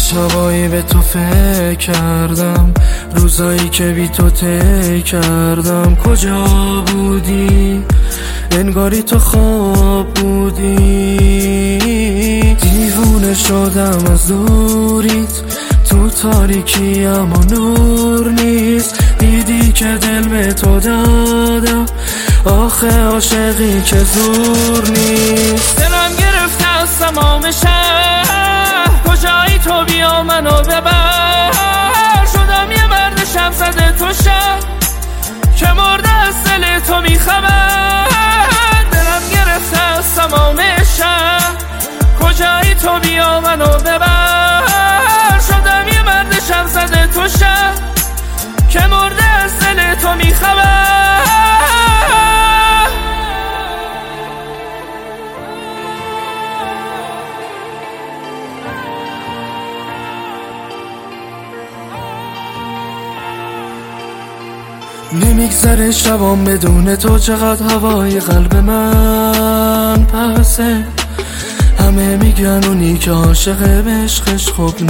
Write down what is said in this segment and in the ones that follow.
شبایی به تو فکر کردم، روزایی که بی تو طی کردم. کجا بودی؟ انگاری تو خواب بودی. دیوونه شدم از دوریت، تو تاریکی اما نور نیست. دیدی که دل به تو دادم، آخه عاشقی که زور نیست. دلم گرفته از تمام شهر، کجایی تو بیا منو ببر. شدم یه مرد شب زده تو شب، که مرده از دل تو میخبر. دلم گرفته از تمام شهر، کجایی تو بیا منو ببر. شدم یه مرد شب زده تو شب، که مرده از دل تو میخبر. نمیگذره شبام بدون تو، چقدر هوای قلب من پسه. همه میگن اونی که عاشقه به عشقش خوب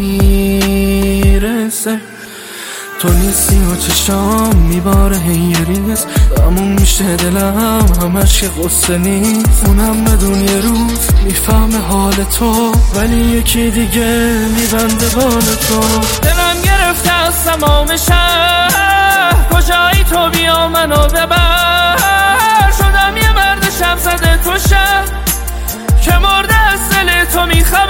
نمیرسه. تو نیستی و چشام میباره هی ریز، تموم میشه دلم همش که قصه نیست. اونم بدون یه روز میفهمه حال تو، ولی یکی دیگه میبنده بال تو. دلم گرفته از تمام شهر، کجایی تو بیا منو ببر. شدم یه مرد شب زده تو شب، که مرده از دل تو میخوام.